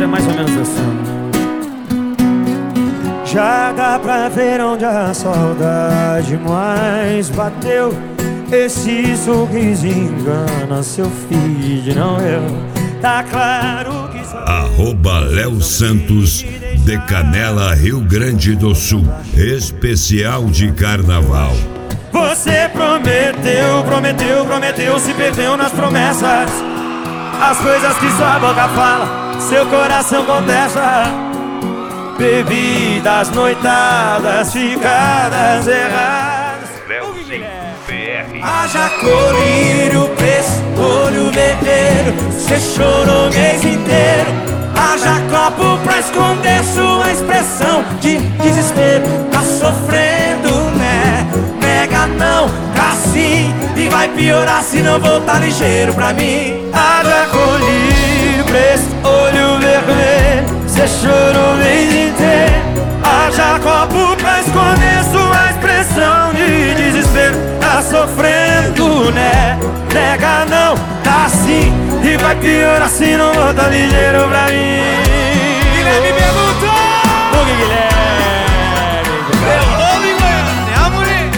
mais ou menos assim. Já dá pra ver onde a saudade mais bateu. Esse sorriso engana seu feed, não eu. Tá claro que @Léo Santos de Canela, Rio Grande do Sul. Especial de carnaval. você prometeu, prometeu, prometeu, se perdeu nas promessas. As coisas que sua boca fala, seu coração contesta. Bebidas, noitadas, ficadas erradas. Léozinho PR. Haja colírio, preço, olho vermelho. Cê chorou o mês inteiro. Haja copo pra esconder sua expressão de desespero. Tá sofrendo, né? Nega não, tá sim. E vai piorar se não voltar ligeiro pra mim. Haja colírio, preço, olho vermelho. Cê chorou o mês inteiro. Haja copo pra esconder sua expressão de desespero. Tá sofrendo, né? Nega não, tá sim. E vai piorar se não volta ligeiro pra mim. Guilherme perguntou! O que Guilherme? Perguntou, Guilherme, é amore?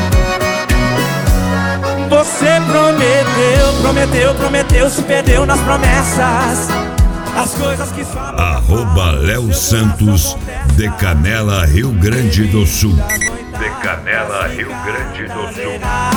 Você prometeu, prometeu, prometeu, se perdeu nas promessas. As coisas que sua @Léo Santos de Canela, Rio Grande do Sul. De Canela, Rio Grande do Sul.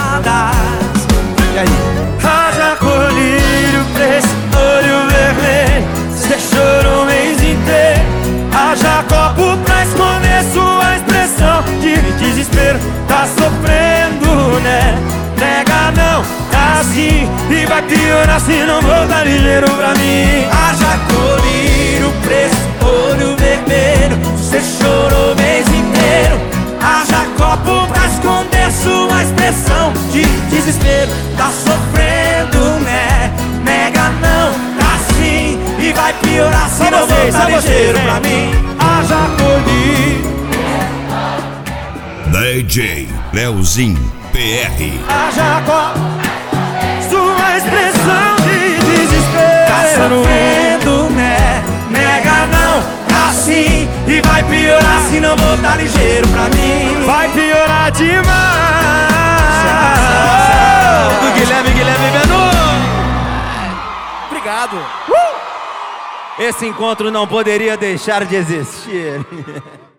E aí? Haja colírio, preço, olho vermelho. Cê chorou o mês inteiro. Haja copo pra esconder sua expressão de desespero. Tá sofrendo, né? Nega não, tá assim. E vai piorar se não voltar ligeiro pra mim. Haja colírio, preço, olho vermelho. Cê chorou o mês inteiro. Haja copo pra esconder sua expressão de desespero. Tá sofrendo, né? Nega não, tá sim. E vai piorar se não voltar ligeiro pra mim. Haja colírio. DJ Léozinho PR. Haja copo, sua expressão de desespero. Tá sofrendo, né? Nega não, tá sim. E vai piorar se não voltar ligeiro pra mim. Vai piorar demais. Do Guilherme Benu. Obrigado. Esse encontro não poderia deixar de existir.